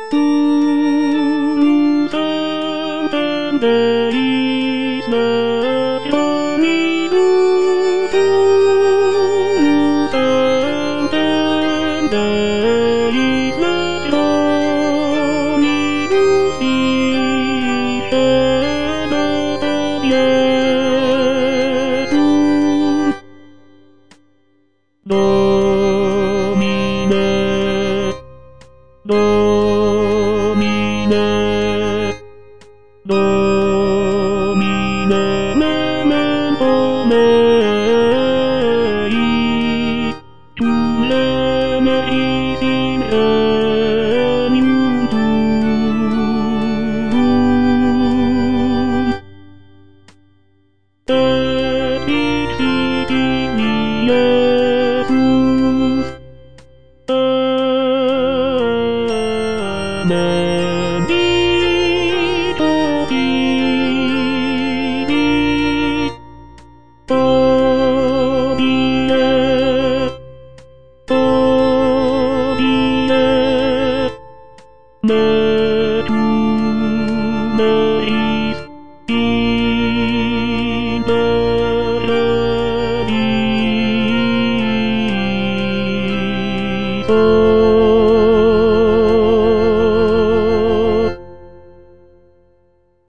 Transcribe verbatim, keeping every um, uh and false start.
Domine, Domine, Domine, memento mei, tu lemeris in genium tuum, et dixiti mi Iesus, Amen. Vito Fili, Tobie, Tobie, me tu meis in paradis.